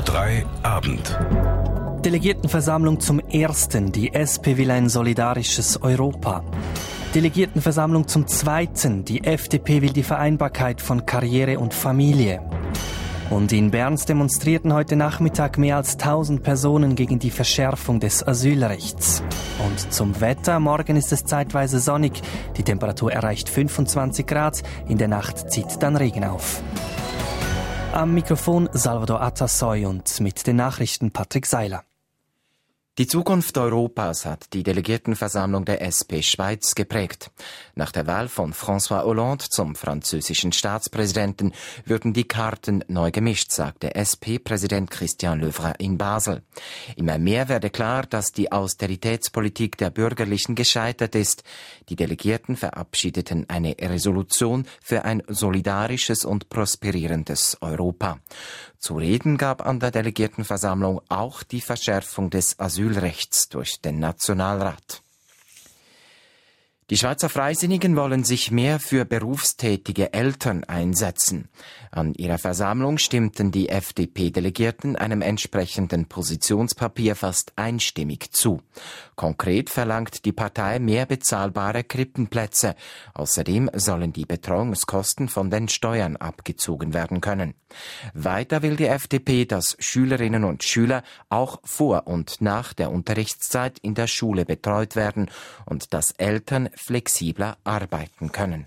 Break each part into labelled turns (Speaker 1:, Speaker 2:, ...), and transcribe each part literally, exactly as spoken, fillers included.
Speaker 1: drei Abend.
Speaker 2: Delegiertenversammlung zum ersten. Die S P will ein solidarisches Europa. Delegiertenversammlung zum zweiten. Die F D P will die Vereinbarkeit von Karriere und Familie. Und in Berns demonstrierten heute Nachmittag mehr als tausend Personen gegen die Verschärfung des Asylrechts. Und zum Wetter. Morgen ist es zeitweise sonnig. Die Temperatur erreicht fünfundzwanzig Grad. In der Nacht zieht dann Regen auf. Am Mikrofon Salvador Atassoy und mit den Nachrichten Patrick Seiler.
Speaker 3: Die Zukunft Europas hat die Delegiertenversammlung der S P Schweiz geprägt. Nach der Wahl von François Hollande zum französischen Staatspräsidenten würden die Karten neu gemischt, sagte S P-Präsident Christian Löwra in Basel. Immer mehr werde klar, dass die Austeritätspolitik der Bürgerlichen gescheitert ist. Die Delegierten verabschiedeten eine Resolution für ein solidarisches und prosperierendes Europa. Zu reden gab an der Delegiertenversammlung auch die Verschärfung des Asylrechts durch den Nationalrat. Die Schweizer Freisinnigen wollen sich mehr für berufstätige Eltern einsetzen. An ihrer Versammlung stimmten die F D P-Delegierten einem entsprechenden Positionspapier fast einstimmig zu. Konkret verlangt die Partei mehr bezahlbare Krippenplätze. Außerdem sollen die Betreuungskosten von den Steuern abgezogen werden können. Weiter will die F D P, dass Schülerinnen und Schüler auch vor und nach der Unterrichtszeit in der Schule betreut werden und dass Eltern flexibler arbeiten können.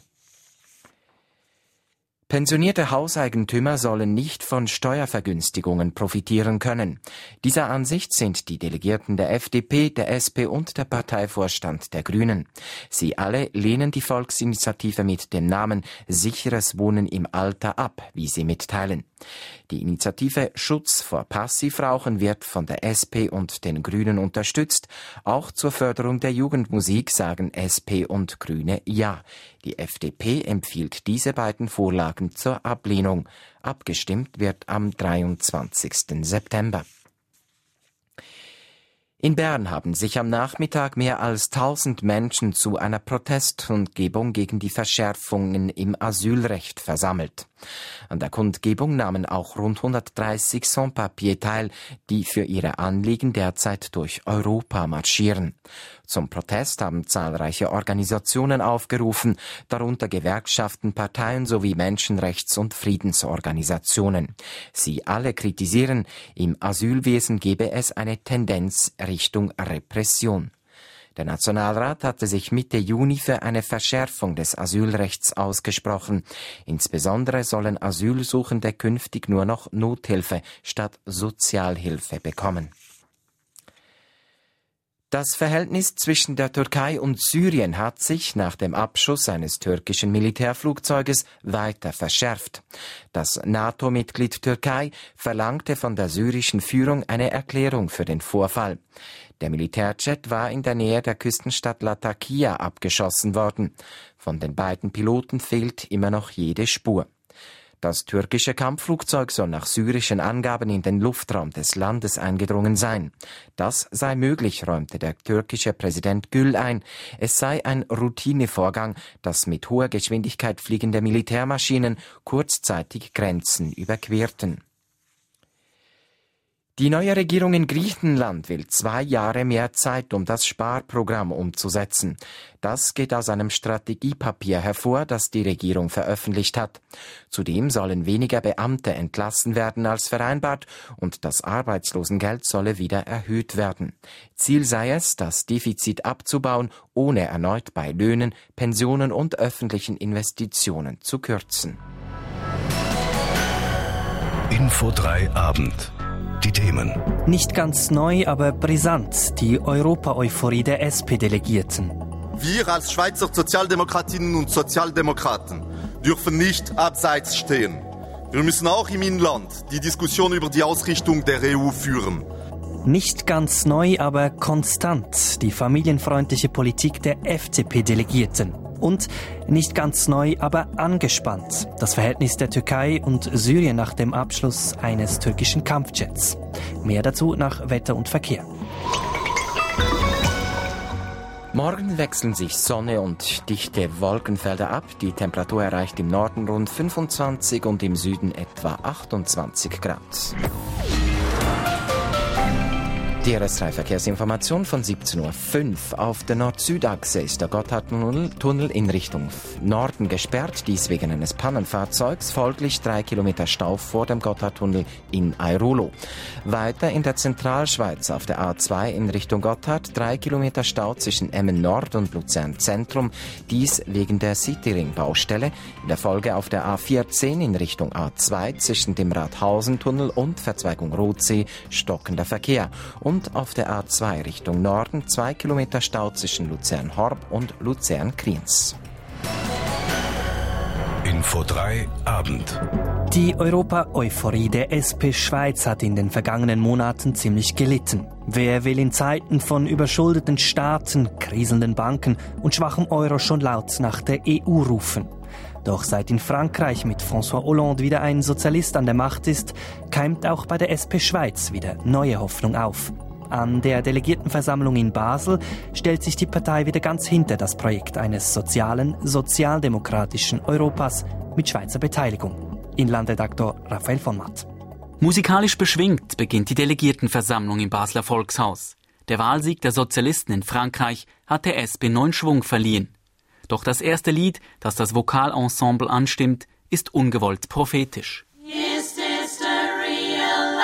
Speaker 3: Pensionierte Hauseigentümer sollen nicht von Steuervergünstigungen profitieren können. Dieser Ansicht sind die Delegierten der F D P, der S P und der Parteivorstand der Grünen. Sie alle lehnen die Volksinitiative mit dem Namen Sicheres Wohnen im Alter ab, wie sie mitteilen. Die Initiative Schutz vor Passivrauchen wird von der S P und den Grünen unterstützt. Auch zur Förderung der Jugendmusik sagen S P und Grüne Ja. Die F D P empfiehlt diese beiden Vorlagen zur Ablehnung. Abgestimmt wird am dreiundzwanzigsten September. In Bern haben sich am Nachmittag mehr als tausend Menschen zu einer Protestkundgebung gegen die Verschärfungen im Asylrecht versammelt. An der Kundgebung nahmen auch rund hundertdreißig Sans-Papiers teil, die für ihre Anliegen derzeit durch Europa marschieren. Zum Protest haben zahlreiche Organisationen aufgerufen, darunter Gewerkschaften, Parteien sowie Menschenrechts- und Friedensorganisationen. Sie alle kritisieren, im Asylwesen gebe es eine Tendenz Richtung Repression. Der Nationalrat hatte sich Mitte Juni für eine Verschärfung des Asylrechts ausgesprochen. Insbesondere sollen Asylsuchende künftig nur noch Nothilfe statt Sozialhilfe bekommen. Das Verhältnis zwischen der Türkei und Syrien hat sich nach dem Abschuss eines türkischen Militärflugzeuges weiter verschärft. Das NATO-Mitglied Türkei verlangte von der syrischen Führung eine Erklärung für den Vorfall. Der Militärjet war in der Nähe der Küstenstadt Latakia abgeschossen worden. Von den beiden Piloten fehlt immer noch jede Spur. Das türkische Kampfflugzeug soll nach syrischen Angaben in den Luftraum des Landes eingedrungen sein. Das sei möglich, räumte der türkische Präsident Gül ein. Es sei ein Routinevorgang, dass mit hoher Geschwindigkeit fliegende Militärmaschinen kurzzeitig Grenzen überquerten. Die neue Regierung in Griechenland will zwei Jahre mehr Zeit, um das Sparprogramm umzusetzen. Das geht aus einem Strategiepapier hervor, das die Regierung veröffentlicht hat. Zudem sollen weniger Beamte entlassen werden als vereinbart und das Arbeitslosengeld solle wieder erhöht werden. Ziel sei es, das Defizit abzubauen, ohne erneut bei Löhnen, Pensionen und öffentlichen Investitionen zu kürzen.
Speaker 1: Info drei Abend. Die Themen.
Speaker 2: Nicht ganz neu, aber brisant. Die Europa-Euphorie der S P-Delegierten.
Speaker 4: Wir als Schweizer Sozialdemokratinnen und Sozialdemokraten dürfen nicht abseits stehen. Wir müssen auch im Inland die Diskussion über die Ausrichtung der E U führen.
Speaker 2: Nicht ganz neu, aber konstant. Die familienfreundliche Politik der F D P-Delegierten. Und nicht ganz neu, aber angespannt. Das Verhältnis der Türkei und Syrien nach dem Abschluss eines türkischen Kampfjets. Mehr dazu nach Wetter und Verkehr.
Speaker 3: Morgen wechseln sich Sonne und dichte Wolkenfelder ab. Die Temperatur erreicht im Norden rund fünfundzwanzig und im Süden etwa achtundzwanzig Grad. Die R S drei Verkehrsinformation von siebzehn Uhr fünf. Auf der Nord-Süd-Achse ist der Gotthardtunnel in Richtung Norden gesperrt, dies wegen eines Pannenfahrzeugs, folglich drei Kilometer Stau vor dem Gotthardtunnel in Airulo. Weiter in der Zentralschweiz auf der A zwei in Richtung Gotthard, drei Kilometer Stau zwischen Emmen Nord und Luzern Zentrum, dies wegen der Cityring-Baustelle. In der Folge auf der A vierzehn in Richtung A zwei zwischen dem Rathausentunnel und Verzweigung Rotsee stockender Verkehr. Und auf der A zwei Richtung Norden zwei Kilometer Stau zwischen Luzern-Horb und Luzern-Kriens.
Speaker 1: Info drei Abend.
Speaker 2: Die Europa-Euphorie der S P Schweiz hat in den vergangenen Monaten ziemlich gelitten. Wer will in Zeiten von überschuldeten Staaten, kriselnden Banken und schwachem Euro schon laut nach der E U rufen? Doch seit in Frankreich mit François Hollande wieder ein Sozialist an der Macht ist, keimt auch bei der S P Schweiz wieder neue Hoffnung auf. An der Delegiertenversammlung in Basel stellt sich die Partei wieder ganz hinter das Projekt eines sozialen, sozialdemokratischen Europas mit Schweizer Beteiligung. Inlandredaktor Raphael von Matt.
Speaker 5: Musikalisch beschwingt beginnt die Delegiertenversammlung im Basler Volkshaus. Der Wahlsieg der Sozialisten in Frankreich hat der S P neuen Schwung verliehen. Doch das erste Lied, das das Vokalensemble anstimmt, ist ungewollt prophetisch.
Speaker 6: Is this the real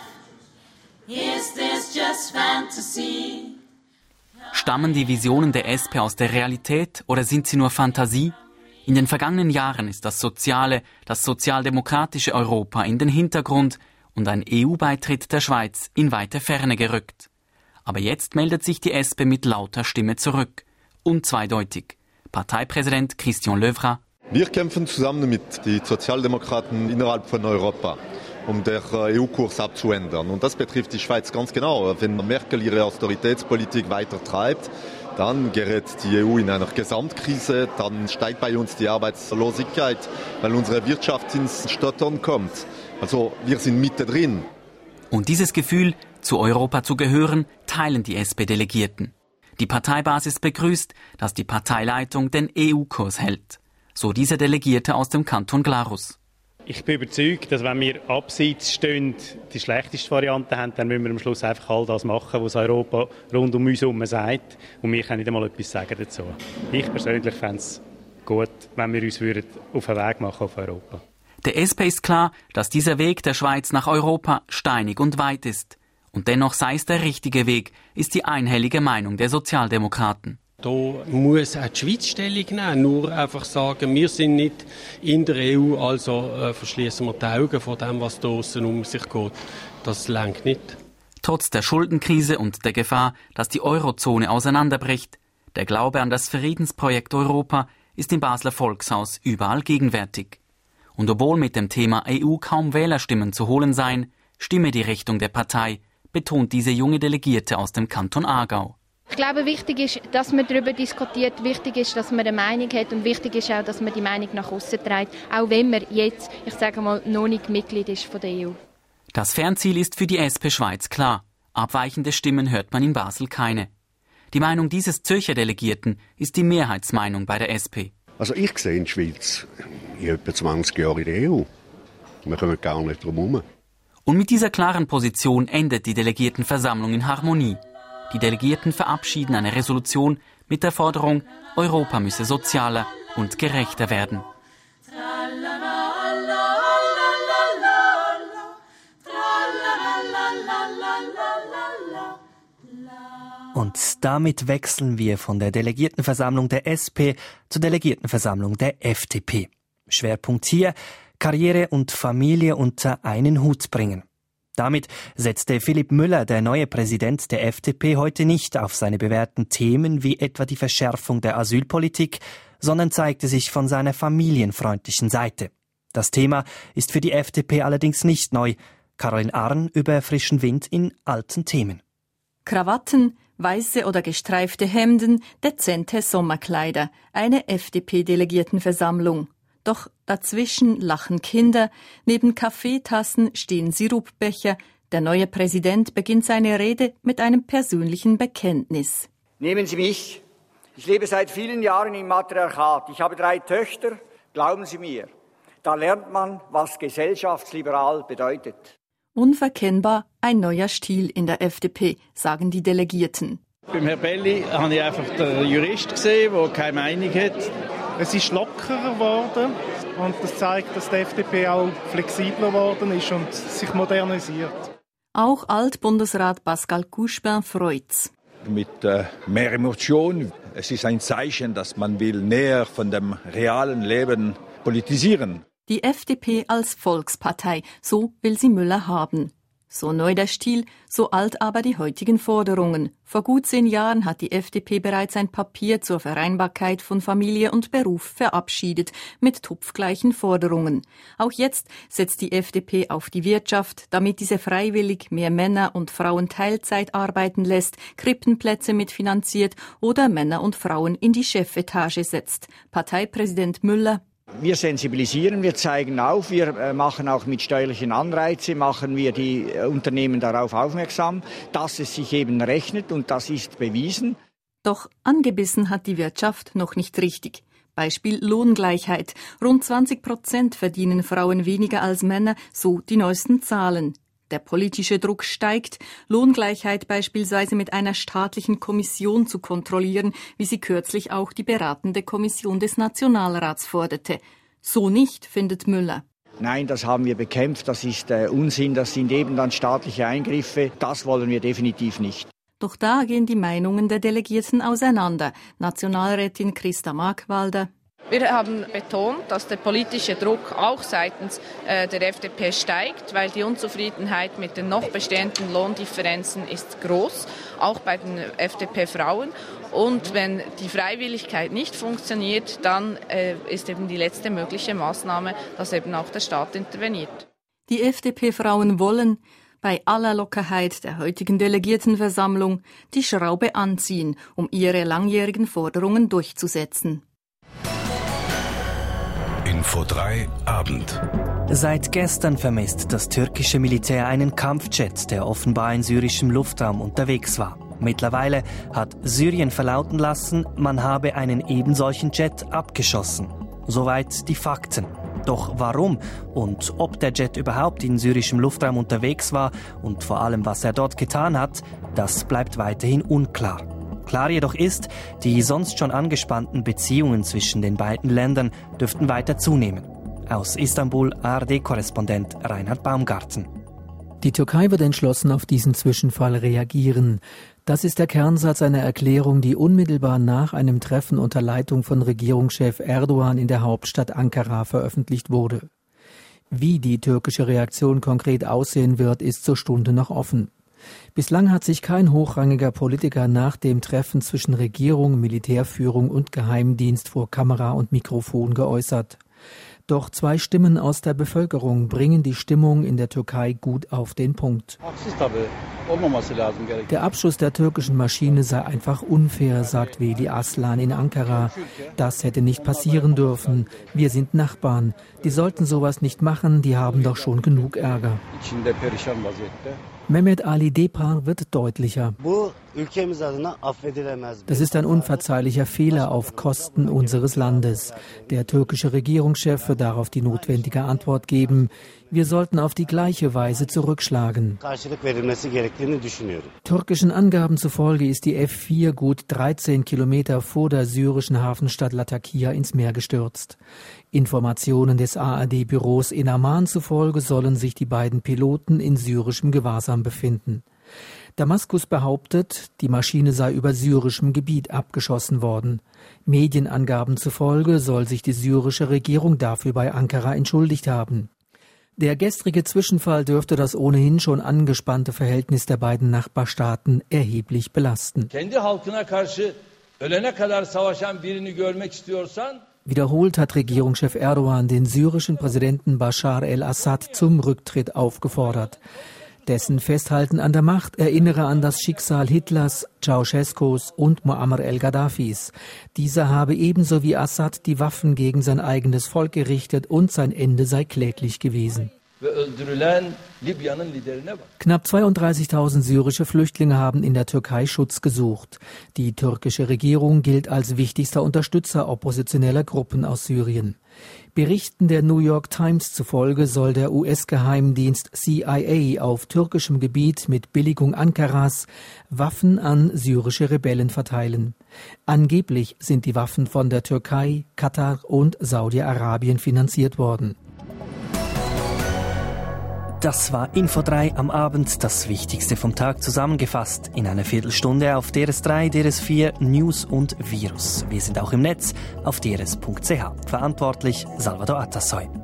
Speaker 6: life? Is this just fantasy?
Speaker 5: Stammen die Visionen der S P aus der Realität oder sind sie nur Fantasie? In den vergangenen Jahren ist das soziale, das sozialdemokratische Europa in den Hintergrund und ein E U-Beitritt der Schweiz in weite Ferne gerückt. Aber jetzt meldet sich die S P mit lauter Stimme zurück. Unzweideutig. Parteipräsident Christian Löwra.
Speaker 4: Wir kämpfen zusammen mit den Sozialdemokraten innerhalb von Europa, um den E U-Kurs abzuändern. Und das betrifft die Schweiz ganz genau. Wenn Merkel ihre Austeritätspolitik weiter treibt, dann gerät die E U in eine Gesamtkrise, dann steigt bei uns die Arbeitslosigkeit, weil unsere Wirtschaft ins Stottern kommt. Also wir sind mittendrin.
Speaker 5: Und dieses Gefühl, zu Europa zu gehören, teilen die S P-Delegierten. Die Parteibasis begrüßt, dass die Parteileitung den E U-Kurs hält. So dieser Delegierte aus dem Kanton Glarus.
Speaker 7: Ich bin überzeugt, dass wenn wir abseits stehen, die schlechteste Variante haben, dann müssen wir am Schluss einfach all das machen, was Europa rund um uns herum sagt. Und wir können nicht einmal etwas sagen dazu. Ich persönlich fände es gut, wenn wir uns auf den Weg machen auf Europa.
Speaker 5: Der S P ist klar, dass dieser Weg der Schweiz nach Europa steinig und weit ist. Und dennoch sei es der richtige Weg, ist die einhellige Meinung der Sozialdemokraten.
Speaker 8: Da muss auch die Schweiz Stellung nehmen. Nur einfach sagen, wir sind nicht in der E U, also äh, verschließen wir die Augen vor dem, was da draussen um sich geht. Das reicht nicht.
Speaker 5: Trotz der Schuldenkrise und der Gefahr, dass die Eurozone auseinanderbricht, der Glaube an das Friedensprojekt Europa ist im Basler Volkshaus überall gegenwärtig. Und obwohl mit dem Thema E U kaum Wählerstimmen zu holen seien, stimme die Richtung der Partei, betont diese junge Delegierte aus dem Kanton Aargau.
Speaker 9: Ich glaube, wichtig ist, dass man darüber diskutiert, wichtig ist, dass man eine Meinung hat und wichtig ist auch, dass man die Meinung nach außen trägt, auch wenn man jetzt, ich sage mal, noch nicht Mitglied ist von der E U.
Speaker 5: Das Fernziel ist für die S P Schweiz klar. Abweichende Stimmen hört man in Basel keine. Die Meinung dieses Zürcher Delegierten ist die Mehrheitsmeinung bei der S P.
Speaker 10: Also ich sehe in der Schweiz in etwa zwanzig Jahren in der E U. Wir kommen gar nicht drum herum.
Speaker 5: Und mit dieser klaren Position endet die Delegiertenversammlung in Harmonie. Die Delegierten verabschieden eine Resolution mit der Forderung, Europa müsse sozialer und gerechter werden.
Speaker 2: Und damit wechseln wir von der Delegiertenversammlung der S P zur Delegiertenversammlung der F D P. Schwerpunkt hier: Karriere und Familie unter einen Hut bringen. Damit setzte Philipp Müller, der neue Präsident der F D P, heute nicht auf seine bewährten Themen wie etwa die Verschärfung der Asylpolitik, sondern zeigte sich von seiner familienfreundlichen Seite. Das Thema ist für die F D P allerdings nicht neu. Caroline Arn über frischen Wind in alten Themen.
Speaker 11: Krawatten, weiße oder gestreifte Hemden, dezente Sommerkleider, eine F D P-Delegiertenversammlung. Doch dazwischen lachen Kinder, neben Kaffeetassen stehen Sirupbecher. Der neue Präsident beginnt seine Rede mit einem persönlichen Bekenntnis.
Speaker 12: Nehmen Sie mich. Ich lebe seit vielen Jahren im Matriarchat. Ich habe drei Töchter. Glauben Sie mir, da lernt man, was gesellschaftsliberal bedeutet.
Speaker 11: Unverkennbar ein neuer Stil in der F D P, sagen die Delegierten.
Speaker 13: Beim Herrn Belli habe ich einfach den Jurist gesehen, der keine Meinung hat.
Speaker 14: Es ist lockerer geworden und das zeigt, dass die F D P auch flexibler geworden ist und sich modernisiert.
Speaker 11: Auch Altbundesrat Pascal Couchepin freut's.
Speaker 15: Mit äh, mehr Emotion. Es ist ein Zeichen, dass man will näher von dem realen Leben politisieren.
Speaker 11: Die F D P als Volkspartei, so will sie Müller haben. So neu der Stil, so alt aber die heutigen Forderungen. Vor gut zehn Jahren hat die F D P bereits ein Papier zur Vereinbarkeit von Familie und Beruf verabschiedet, mit tupfgleichen Forderungen. Auch jetzt setzt die F D P auf die Wirtschaft, damit diese freiwillig mehr Männer und Frauen Teilzeit arbeiten lässt, Krippenplätze mitfinanziert oder Männer und Frauen in die Chefetage setzt. Parteipräsident Müller:
Speaker 12: Wir sensibilisieren, wir zeigen auf, wir machen auch mit steuerlichen Anreizen, machen wir die Unternehmen darauf aufmerksam, dass es sich eben rechnet und das ist bewiesen.
Speaker 11: Doch angebissen hat die Wirtschaft noch nicht richtig. Beispiel Lohngleichheit. Rund zwanzig Prozent verdienen Frauen weniger als Männer, so die neuesten Zahlen. Der politische Druck steigt, Lohngleichheit beispielsweise mit einer staatlichen Kommission zu kontrollieren, wie sie kürzlich auch die beratende Kommission des Nationalrats forderte. So nicht, findet Müller.
Speaker 12: Nein, das haben wir bekämpft, das ist äh, Unsinn, das sind eben dann staatliche Eingriffe, das wollen wir definitiv nicht.
Speaker 11: Doch da gehen die Meinungen der Delegierten auseinander. Nationalrätin Christa Markwalder:
Speaker 16: Wir haben betont, dass der politische Druck auch seitens äh, der F D P steigt, weil die Unzufriedenheit mit den noch bestehenden Lohndifferenzen ist groß, auch bei den F D P-Frauen. Und wenn die Freiwilligkeit nicht funktioniert, dann äh, ist eben die letzte mögliche Maßnahme, dass eben auch der Staat interveniert.
Speaker 11: Die F D P-Frauen wollen bei aller Lockerheit der heutigen Delegiertenversammlung die Schraube anziehen, um ihre langjährigen Forderungen durchzusetzen.
Speaker 1: Info drei Abend.
Speaker 2: Seit gestern vermisst das türkische Militär einen Kampfjet, der offenbar in syrischem Luftraum unterwegs war. Mittlerweile hat Syrien verlauten lassen, man habe einen ebensolchen Jet abgeschossen. Soweit die Fakten. Doch warum und ob der Jet überhaupt in syrischem Luftraum unterwegs war und vor allem, was er dort getan hat, das bleibt weiterhin unklar. Klar jedoch ist, die sonst schon angespannten Beziehungen zwischen den beiden Ländern dürften weiter zunehmen. Aus Istanbul A R D-Korrespondent Reinhard Baumgarten.
Speaker 17: Die Türkei wird entschlossen auf diesen Zwischenfall reagieren. Das ist der Kernsatz einer Erklärung, die unmittelbar nach einem Treffen unter Leitung von Regierungschef Erdogan in der Hauptstadt Ankara veröffentlicht wurde. Wie die türkische Reaktion konkret aussehen wird, ist zur Stunde noch offen. Bislang hat sich kein hochrangiger Politiker nach dem Treffen zwischen Regierung, Militärführung und Geheimdienst vor Kamera und Mikrofon geäußert. Doch zwei Stimmen aus der Bevölkerung bringen die Stimmung in der Türkei gut auf den Punkt. Der Abschuss der türkischen Maschine sei einfach unfair, sagt Veli Aslan in Ankara. Das hätte nicht passieren dürfen. Wir sind Nachbarn. Die sollten sowas nicht machen, die haben doch schon genug Ärger. Mehmet Ali Depar wird deutlicher. Das ist ein unverzeihlicher Fehler auf Kosten unseres Landes. Der türkische Regierungschef wird darauf die notwendige Antwort geben. Wir sollten auf die gleiche Weise zurückschlagen. Türkischen Angaben zufolge ist die F vier gut dreizehn Kilometer vor der syrischen Hafenstadt Latakia ins Meer gestürzt. Informationen des A R D-Büros in Amman zufolge sollen sich die beiden Piloten in syrischem Gewahrsam befinden. Damaskus behauptet, die Maschine sei über syrischem Gebiet abgeschossen worden. Medienangaben zufolge soll sich die syrische Regierung dafür bei Ankara entschuldigt haben. Der gestrige Zwischenfall dürfte das ohnehin schon angespannte Verhältnis der beiden Nachbarstaaten erheblich belasten. Wiederholt hat Regierungschef Erdogan den syrischen Präsidenten Bashar el-Assad zum Rücktritt aufgefordert. Dessen Festhalten an der Macht erinnere an das Schicksal Hitlers, Ceausescus und Muammar el-Gaddafis. Dieser habe ebenso wie Assad die Waffen gegen sein eigenes Volk gerichtet und sein Ende sei kläglich gewesen. Knapp zweiunddreißigtausend syrische Flüchtlinge haben in der Türkei Schutz gesucht. Die türkische Regierung gilt als wichtigster Unterstützer oppositioneller Gruppen aus Syrien. Berichten der New York Times zufolge soll der U S-Geheimdienst C I A auf türkischem Gebiet mit Billigung Ankaras Waffen an syrische Rebellen verteilen. Angeblich sind die Waffen von der Türkei, Katar und Saudi-Arabien finanziert worden.
Speaker 2: Das war Info drei am Abend, das Wichtigste vom Tag zusammengefasst. In einer Viertelstunde auf D R S drei, D R S vier, News und Virus. Wir sind auch im Netz auf d r s punkt c h. Verantwortlich Salvador Atassoy.